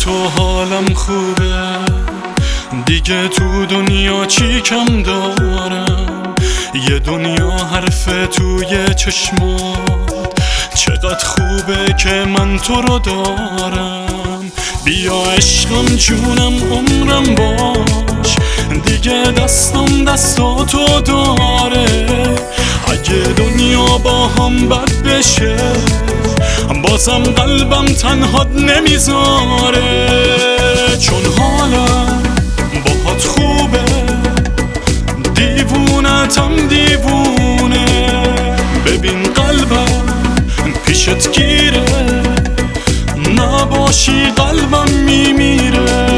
تو حالم خوبه، دیگه تو دنیا چی کم دارم؟ یه دنیا حرف توی چشمات، چقدر خوبه که من تو رو دارم. بیا عشقم جونم عمرم باش، دیگه دستم دستاتو داره. اگه دنیا با هم بد بشه، بازم قلبم تنهات نمیذاره. چون حالم باهات خوبه، دیوونتم دیوونه. ببین قلبم پیشت گیره، نباشی قلبم میمیره.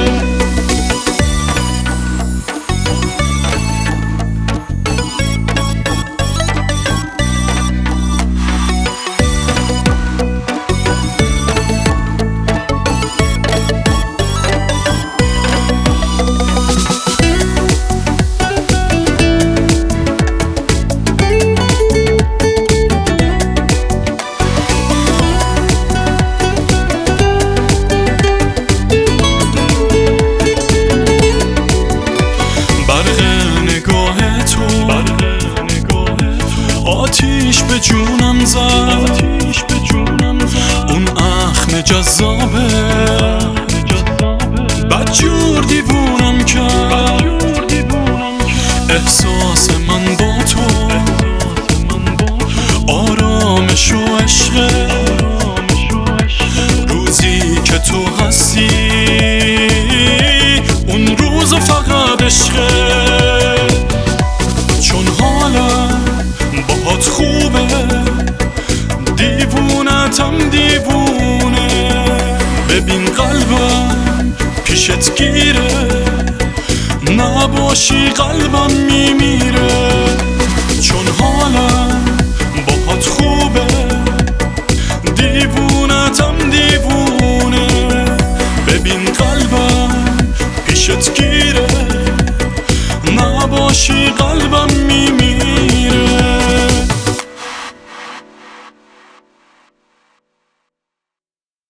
آتیش به جونم زد، اون اخم جذابه، بدجور دیوونم کرد. احساس من با تو آرامش و عشقه، روزی که تو هستی اون روز فقط عشقه. چون حالم باهات خوبه، دیوونتم دیوونه. ببین قلبم پیشت گیره، نباشی قلبم میمیره. چون حالم باهات خوبه،